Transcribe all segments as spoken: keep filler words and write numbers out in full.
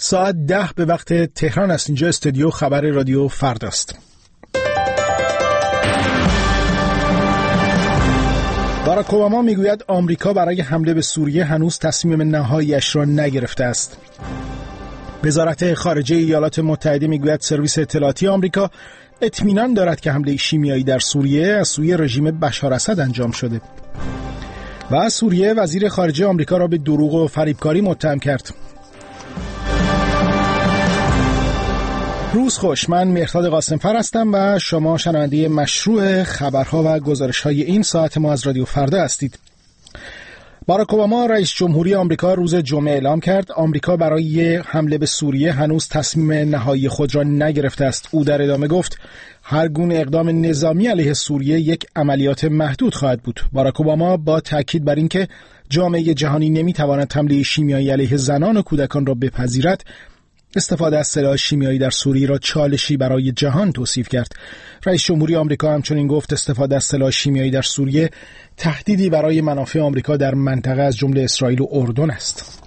ساعت ده به وقت تهران است. اینجا استودیو خبر رادیو فرداست. باراک اوباما میگوید آمریکا برای حمله به سوریه هنوز تصمیم نهایی‌اش را نگرفته است. وزارت خارجه ایالات متحده میگوید سرویس اطلاعاتی آمریکا اطمینان دارد که حمله شیمیایی در سوریه از سوی رژیم بشار اسد انجام شده. و سوریه وزیر خارجه آمریکا را به دروغ و فریبکاری متهم کرد. روز خوش، من مهرداد قاسمفر هستم و شما شنونده مشروع خبرها و گزارش‌های این ساعت ما از رادیو فردا هستید. باراک اوباما رئیس جمهوری آمریکا روز جمعه اعلام کرد آمریکا برای حمله به سوریه هنوز تصمیم نهایی خود را نگرفته است. او در ادامه گفت هر گونه اقدام نظامی علیه سوریه یک عملیات محدود خواهد بود. باراک اوباما با تاکید بر اینکه جامعه جهانی نمیتواند حمله شیمیایی علیه زنان و کودکان را بپذیرد، استفاده از سلاح شیمیایی در سوریه را چالشی برای جهان توصیف کرد. رئیس جمهوری آمریکا همچنین گفت استفاده از سلاح شیمیایی در سوریه تهدیدی برای منافع آمریکا در منطقه از جمله اسرائیل و اردن است.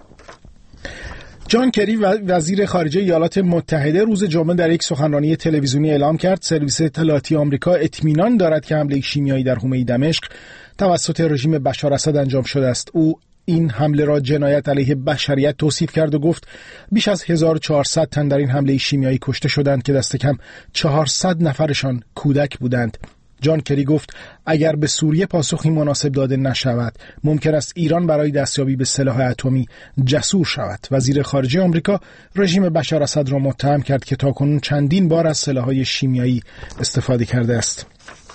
جان کری وزیر خارجه ایالات متحده روز جمعه در یک سخنرانی تلویزیونی اعلام کرد سرویس اطلاعاتی آمریکا اطمینان دارد که حمله شیمیایی در حومه دمشق توسط رژیم بشار اسد انجام شده است. او این حمله را جنایت علیه بشریت توصیف کرد و گفت بیش از هزار و چهارصد تن در این حمله شیمیایی کشته شدند که دست کم چهارصد نفرشان کودک بودند. جان کری گفت اگر به سوریه پاسخی مناسب داده نشود ممکن است ایران برای دستیابی به سلاح اتمی جسور شود. وزیر خارجه آمریکا رژیم بشار اسد را متهم کرد که تاکنون چندین بار از سلاح‌های شیمیایی استفاده کرده است.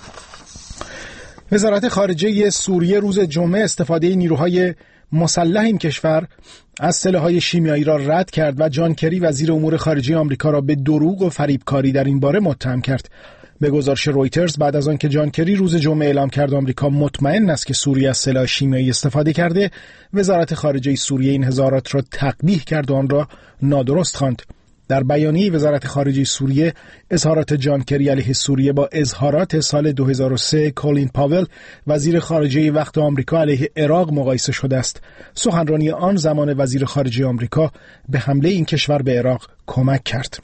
وزارت خارجه سوریه روز جمعه استفاده نیروهای مسلح این کشور از سلاح‌های شیمیایی را رد کرد و جان کری وزیر امور خارجه آمریکا را به دروغ و فریبکاری در این باره متهم کرد. به گزارش رویترز بعد از آن که جان کری روز جمعه اعلام کرد آمریکا مطمئن است که سوریه از سلاح شیمیایی استفاده کرده، وزارت خارجه سوریه این اظهارات را تقبیح کرد و آن را نادرست خواند. در بیانیه وزارت خارجه سوریه اظهارات جان کری علیه سوریه با اظهارات سال دو هزار و سه کولین پاول وزیر خارجه وقت آمریکا علیه عراق مقایسه شده است. سخنرانی آن زمان وزیر خارجه آمریکا به حمله این کشور به عراق کمک کرد.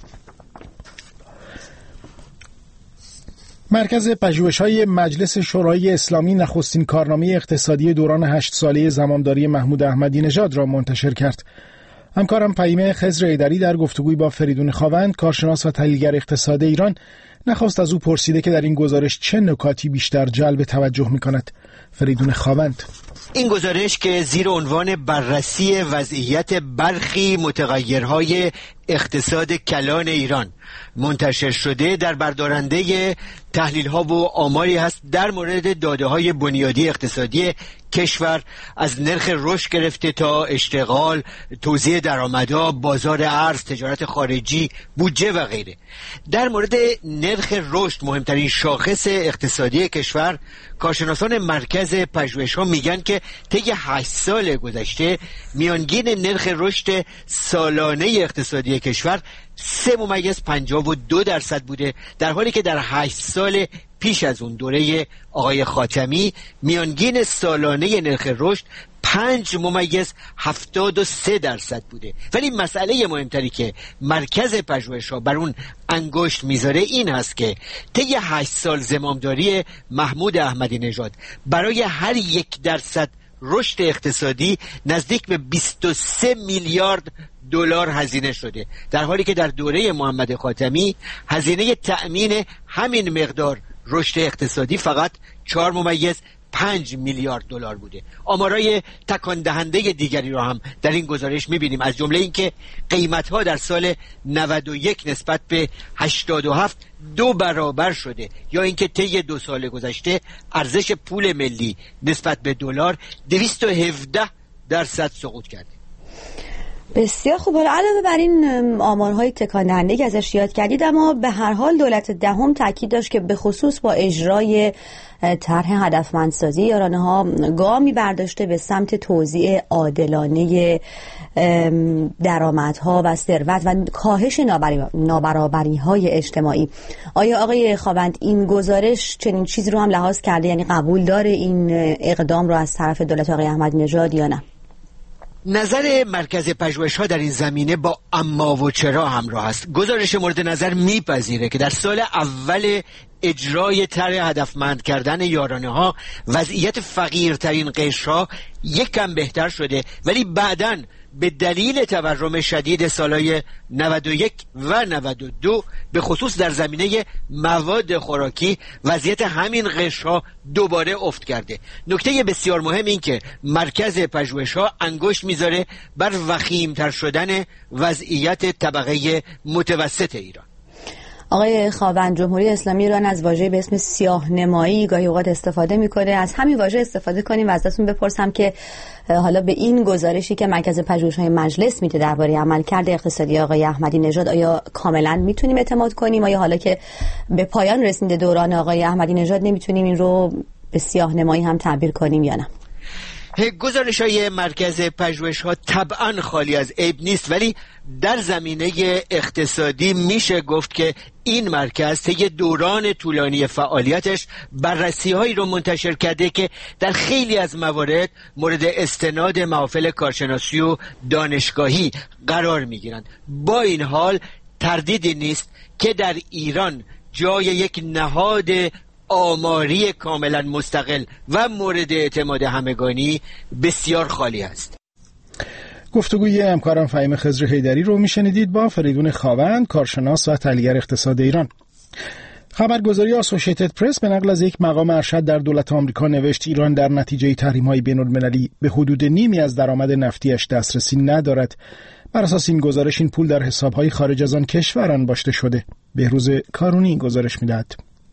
مرکز پژوهش‌های مجلس شورای اسلامی نخستین کارنامه اقتصادی دوران هشت ساله زمامداری محمود احمدی نژاد را منتشر کرد. همکارم فهیمه خضر ایدری در گفتگوی با فریدون خاوند کارشناس و تحلیلگر اقتصاد ایران نخست از او پرسیده که در این گزارش چه نکاتی بیشتر جلب توجه می‌کند. فریدون خاوند: این گزارش که زیر عنوان بررسی وضعیت برخی متغیرهای اقتصاد کلان ایران منتشر شده در بردارنده تحلیل ها و آماری هست در مورد داده های بنیادی اقتصادی کشور، از نرخ رشد گرفته تا اشتغال، توزیع درآمدها، بازار ارز، تجارت خارجی، بودجه و غیره. در مورد نرخ رشد، مهمترین شاخص اقتصادی کشور، کارشناسان مرکز پژوهش‌ها میگن که طی هشت سال گذشته میانگین نرخ رشد سالانه اقتصادی کشور سه ممیز پنجاه و دو درصد بوده، در حالی که در هشت سال پیش از اون دوره آقای خاتمی میانگین سالانه نرخ رشد پنج ممیز هفتاد و سه درصد بوده. ولی مسئله مهمتری که مرکز پژوهش‌ها بر اون انگشت میذاره این هست که طی هشت سال زمامداری محمود احمدی نژاد برای هر یک درصد رشد اقتصادی نزدیک به بیست و سه میلیارد دلار هزینه شده، در حالی که در دوره محمد خاتمی هزینه تأمین همین مقدار رشد اقتصادی فقط چهار ممیز پنج میلیارد دلار بوده. آمارای تکان دهنده دیگری را هم در این گزارش می‌بینیم، از جمله اینکه قیمت‌ها در سال نود و یک نسبت به هشتاد و هفت دو برابر شده، یا اینکه طی دو سال گذشته ارزش پول ملی نسبت به دلار دویست و هفده درصد سقوط کرده. بسیار خوب. حالا علاوه بر این آمارهای تکان دهنده که ازش یاد کردید، اما به هر حال دولت دهم تاکید داشت که به خصوص با اجرای طرح هدفمندسازی یارانه‌ها گامی برداشته به سمت توزیع عادلانه درآمدها و ثروت و کاهش نابرابری‌های اجتماعی. آیا آقای خاوند این گزارش چنین چیزی رو هم لحاظ کرده، یعنی قبول داره این اقدام رو از طرف دولت آقای احمدی نژاد یا نه؟ نظر مرکز پژوهش‌ها در این زمینه با اما و چرا همراه است. گزارش مورد نظر میپذیره که در سال اول اجرای طرح هدفمند کردن یارانه‌ها وضعیت فقیرترین قشرها یک کم بهتر شده، ولی بعداً به دلیل تورم شدید سالهای نود و یک و نود و دو به خصوص در زمینه مواد خوراکی وضعیت همین قشرها دوباره افت کرده. نکته بسیار مهم این که مرکز پژوهش‌ها انگشت میذاره بر وخیم‌تر شدن وضعیت طبقه متوسط ایران. آقای خاوند، جمهوری اسلامی ایران از واژه‌ای به اسم سیاه نمایی گاهی اوقات استفاده میکنه. از همین واژه استفاده کنیم و ازتون بپرسم که حالا به این گزارشی که مرکز پژوهش‌های مجلس میده درباره عملکرد اقتصادی آقای احمدی نژاد آیا کاملا میتونیم اعتماد کنیم؟ آیا حالا که به پایان رسیده دوران آقای احمدی نژاد نمیتونیم این رو به سیاه نمایی هم تعبیر کنیم یا نه؟ گزارش های مرکز پژوهش ها طبعا خالی از عیب نیست، ولی در زمینه اقتصادی میشه گفت که این مرکز طی دوران طولانی فعالیتش بررسی هایی رو منتشر کرده که در خیلی از موارد مورد استناد محافل کارشناسی و دانشگاهی قرار میگیرند. با این حال تردیدی نیست که در ایران جای یک نهاد آماری کاملا مستقل و مورد اعتماد همگانی بسیار خالی است. گفتگوی همکارم فهیم خضر حیدری رو میشنیدید با فریدون خاوند، کارشناس و تحلیلگر اقتصاد ایران. خبرگزاری آسوشیتد پرس به نقل از یک مقام ارشد در دولت آمریکا نوشت ایران در نتیجه تحریم‌های بین‌المللی به حدود نیمی از درآمد نفتیش دسترسی ندارد. بر اساس این گزارش این پول در حساب‌های خارج از آن کشور انباشته شده. بهروز کارونی گزارش می‌دهد.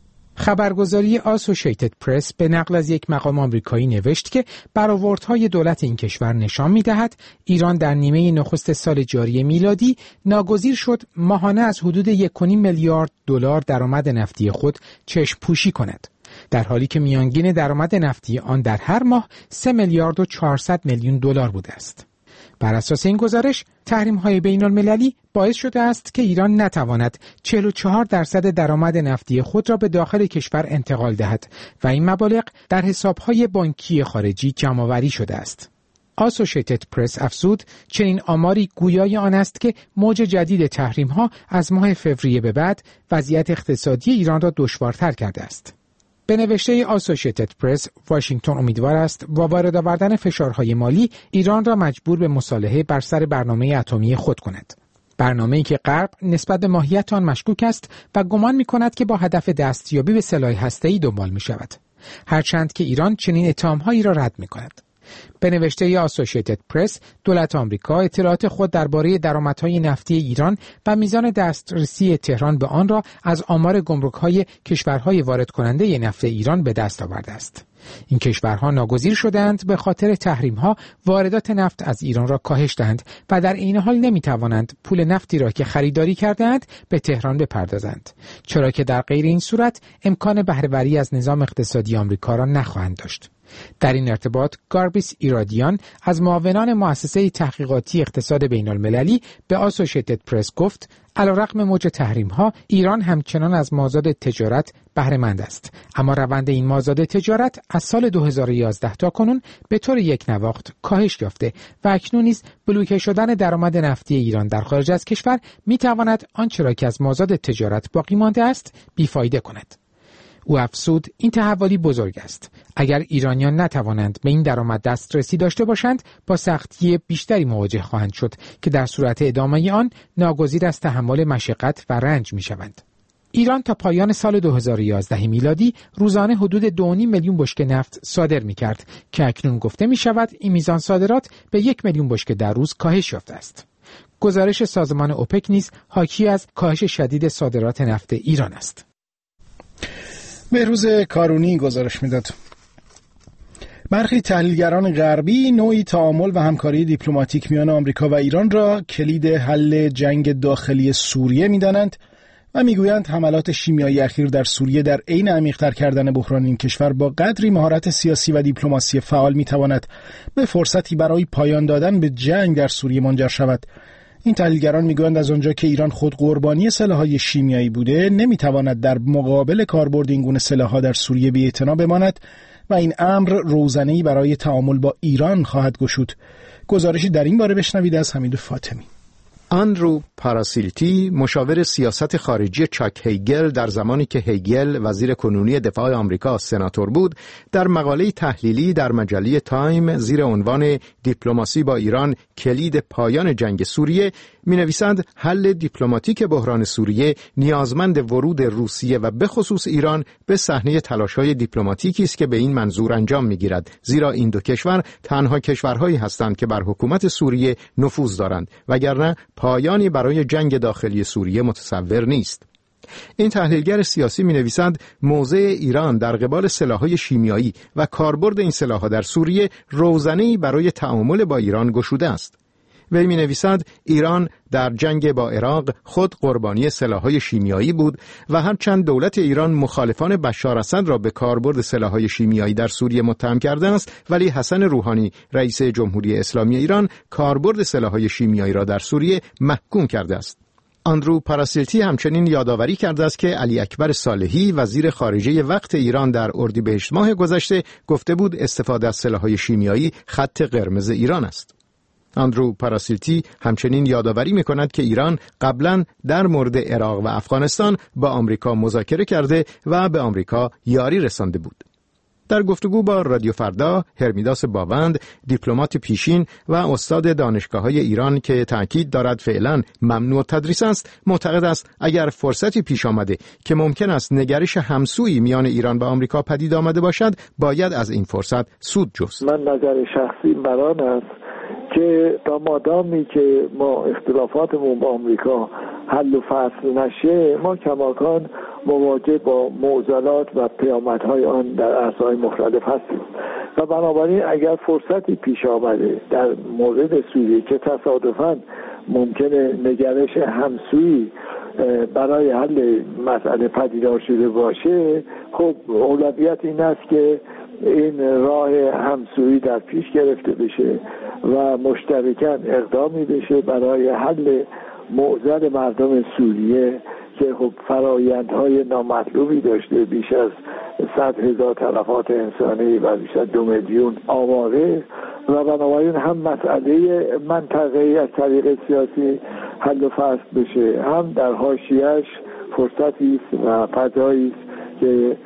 خبرگزاری آسوشیتد پرس به نقل از یک مقام آمریکایی نوشت که برآوردهای دولت این کشور نشان می‌دهد ایران در نیمه نخست سال جاری میلادی ناگزیر شد ماهانه از حدود یک و نیم میلیارد دلار درآمد نفتی خود چشم پوشی کند، در حالی که میانگین درآمد نفتی آن در هر ماه سه میلیارد و چهارصد میلیون دلار بوده است. بر اساس این گزارش تحریم‌های بین‌المللی باعث شده است که ایران نتواند چهل و چهار درصد درآمد نفتی خود را به داخل کشور انتقال دهد و این مبالغ در حساب‌های بانکی خارجی جمع‌آوری شده است. آسوشیتد پرس افزود چنین آماری گویای آن است که موج جدید تحریم‌ها از ماه فوریه به بعد وضعیت اقتصادی ایران را دشوارتر کرده است. به نوشته آسوشیتد پرس، واشنگتن امیدوار است با وارد آوردن فشارهای مالی ایران را مجبور به مصالحه بر سر برنامه اتمی خود کند. برنامه‌ای که غرب نسبت به ماهیت آن مشکوک است و گمان می‌کند که با هدف دستیابی به سلاح هسته‌ای دنبال می‌شود، هرچند که ایران چنین اتهام‌هایی را رد می‌کند. به نوشته آسوشیتد پرس، دولت آمریکا اطلاعات خود درباره درآمدهای نفتی ایران و میزان دسترسی تهران به آن را از آمار گمرک‌های کشورهای وارد کننده نفت ایران به دست آورده است. این کشورها ناگزیر شدند به خاطر تحریم‌ها واردات نفت از ایران را کاهش دهند و در این حال نمی‌توانند پول نفتی را که خریداری کرده‌اند به تهران بپردازند، چرا که در غیر این صورت امکان بهره‌وری از نظام اقتصادی آمریکا را نخواهند داشت. در این ارتباط گاربیس ایرادیان از معاونان مؤسسه تحقیقاتی اقتصاد بین المللی به آسوشیتد پرس گفت علیرغم موج تحریم‌ها ایران همچنان از مازاد تجارت بهره مند است، اما روند این مازاد تجارت از سال دو هزار و یازده تا کنون به طور یک نواخت کاهش یافته و اکنون نیز بلوکه شدن درآمد نفتی ایران در خارج از کشور می‌تواند آنچه را که از مازاد تجارت باقی مانده است بیفایده کند. او افزود این تحولی بزرگ است. اگر ایرانیان نتوانند به این درآمد دسترسی داشته باشند با سختی بیشتری مواجه خواهند شد که در صورت ادامه آن ناگزیر از تحمل مشقت و رنج می شوند. ایران تا پایان سال دو هزار و یازده میلادی روزانه حدود دو و نیم میلیون بشکه نفت صادر می کرد که اکنون گفته می شود این میزان صادرات به یک میلیون بشکه در روز کاهش یافته است. گزارش سازمان اوپک نیز حاکی از کاهش شدید صادرات نفت ایران است. بهروز کارونی گزارش میداد. برخی تحلیلگران غربی نوعی تعامل و همکاری دیپلماتیک میان آمریکا و ایران را کلید حل جنگ داخلی سوریه میدانند و میگویند حملات شیمیایی اخیر در سوریه در عین عمیق‌تر کردن بحران این کشور با قدری مهارت سیاسی و دیپلماسی فعال میتواند به فرصتی برای پایان دادن به جنگ در سوریه منجر شود. این تحلیلگران میگویند از آنجا که ایران خود قربانی سلاح‌های شیمیایی بوده نمیتواند در مقابل کاربرد این گونه سلاح‌ها در سوریه بی‌اعتنا بماند و این امر روزنه‌ای برای تعامل با ایران خواهد گشود. گزارشی در این باره بشنوید از حمید فاطمی. آندرو پاراسیلتی، مشاور سیاست خارجی چاک هیگل در زمانی که هیگل وزیر کنونی دفاع آمریکا سناتور بود، در مقاله تحلیلی در مجله تایم زیر عنوان دیپلماسی با ایران کلید پایان جنگ سوریه می‌نویسند حل دیپلماتیک بحران سوریه نیازمند ورود روسیه و به خصوص ایران به صحنه تلاش‌های دیپلماتیکی است که به این منظور انجام می‌گیرد، زیرا این دو کشور تنها کشورهایی هستند که بر حکومت سوریه نفوذ دارند، وگرنه پایانی برای جنگ داخلی سوریه متصور نیست. این تحلیلگر سیاسی می‌نویسند موضع ایران در قبال سلاح‌های شیمیایی و کاربرد این سلاح‌ها در سوریه روزنه‌ای برای تعامل با ایران گشوده است. وی می‌نویسد ایران در جنگ با عراق خود قربانی سلاح‌های شیمیایی بود و هرچند دولت ایران مخالفان بشار اسد را به کاربرد سلاح‌های شیمیایی در سوریه متهم کرده است، ولی حسن روحانی رئیس جمهوری اسلامی ایران کاربرد سلاح‌های شیمیایی را در سوریه محکوم کرده است. آندرو پاراسیلتی همچنین یادآوری کرده است که علی اکبر صالحی وزیر خارجه وقت ایران در اردیبهشت ماه گذشته گفته بود استفاده از سلاح‌های شیمیایی خط قرمز ایران است. آندرو پاراسیلتی همچنین یادآوری می‌کند که ایران قبلاً در مورد عراق و افغانستان با آمریکا مذاکره کرده و به آمریکا یاری رسانده بود. در گفتگو با رادیو فردا، هرمیداس باوند، دیپلمات پیشین و استاد دانشگاه‌های ایران که تأکید دارد فعلاً ممنوع تدریس است، معتقد است اگر فرصتی پیش آمده که ممکن است نگرش همسویی میان ایران و آمریکا پدید آمده باشد، باید از این فرصت سود جست. من نظر شخصی بران است که تا مادامی که ما اختلافاتمون با آمریکا حل و فصل نشه، ما کماکان مواجه با معضلات و پیامدهای آن در عرصه‌های مختلف هستیم و بنابراین اگر فرصتی پیش آمده در مورد سوریه که تصادفاً ممکنه نگرش همسویی برای حل مسئله پدیدار شده باشه، خب اولویت این است که این راه همسویی در پیش گرفته بشه و مشترکاً اقدامی بشه برای حل معضل مردم سوریه که خب فرایندهای نامطلوبی داشته، بیش از صد هزار تلفات انسانی و بیش از دو میلیون آواره، و بنابراین هم مسئله منطقه‌ای از طریق سیاسی حل و فصل بشه، هم در حاشیه‌اش فرصتی است و فضایی است که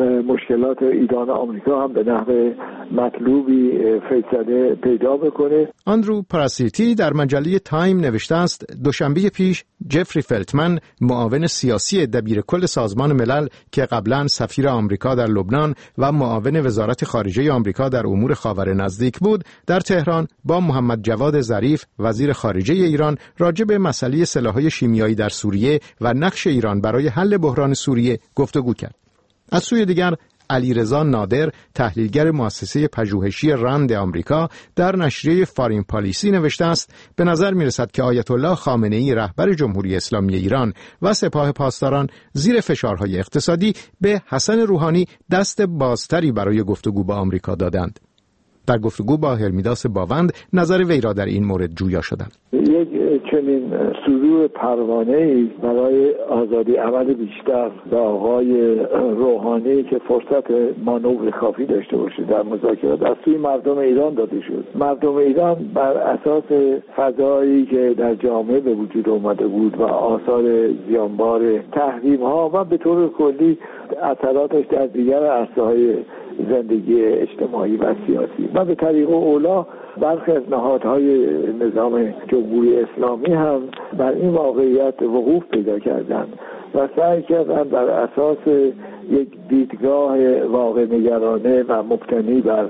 مشکلات ایران و آمریکا هم به نحو مطلوبی فیصله پیدا بکنه. آندرو پاراسیلتی در مجله تایم نوشته است دوشنبه پیش جفری فلتمن، معاون سیاسی دبیرکل سازمان ملل که قبلا سفیر آمریکا در لبنان و معاون وزارت خارجه آمریکا در امور خاور نزدیک بود، در تهران با محمد جواد ظریف وزیر خارجه ایران راجع به مسئله سلاح‌های شیمیایی در سوریه و نقش ایران برای حل بحران سوریه گفتگو کرد. از سوی دیگر علیرضا نادر، تحلیلگر مؤسسه پژوهشی رند آمریکا، در نشریه فارین پالیسی نوشته است به نظر می‌رسد که آیت الله خامنه‌ای رهبر جمهوری اسلامی ایران و سپاه پاسداران زیر فشارهای اقتصادی به حسن روحانی دست بازتری برای گفتگو با آمریکا دادند. در گفتگو با هرمیداس باوند نظر وی را در این مورد جویا شدند. یک چنین شروع پروانه‌ای برای آزادی عمل بیشتر به آقای روحانی که فرصت مانور کافی داشته باشه در مذاکرات از سوی مردم ایران داده شد. مردم ایران بر اساس فضایی که در جامعه به وجود آمده بود و آثار زیانبار تحریم‌ها و به طور کلی اثراتش در دیگر عرصه‌های زندگی اجتماعی و سیاسی و به طریق اولا برخی از نهادهای نظام جمهوری اسلامی هم بر این واقعیت وقوف پیدا کردند و سعی کردند بر اساس یک دیدگاه واقع نگرانه و مبتنی بر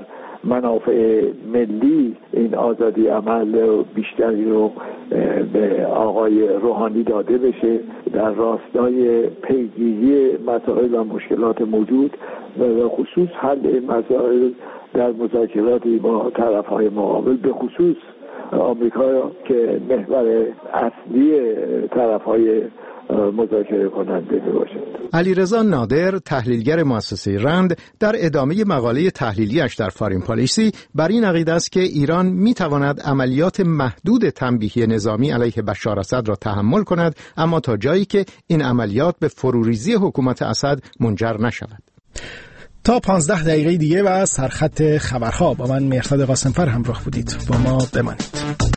منافع ملی این آزادی عمل بیشتری رو به آقای روحانی داده بشه در راستای پیگیری مسائل و مشکلات موجود و خصوص حل این مسائل در مذاکراتی با طرف‌های مقابل، به خصوص آمریکا که محور اصلی طرف‌های مذاکره کننده باشد. علیرضا نادر، تحلیلگر مؤسسه رند، در ادامه مقاله تحلیلیش در فارین پالیسی بر این عقیده است که ایران می‌تواند عملیات محدود تنبیهی نظامی علیه بشار اسد را تحمل کند، اما تا جایی که این عملیات به فروریزی حکومت اسد منجر نشود. تا پانزده دقیقه دیگه و سرخط خبرها با من مهرداد قاسمفر همراه بودید. با ما بمانید.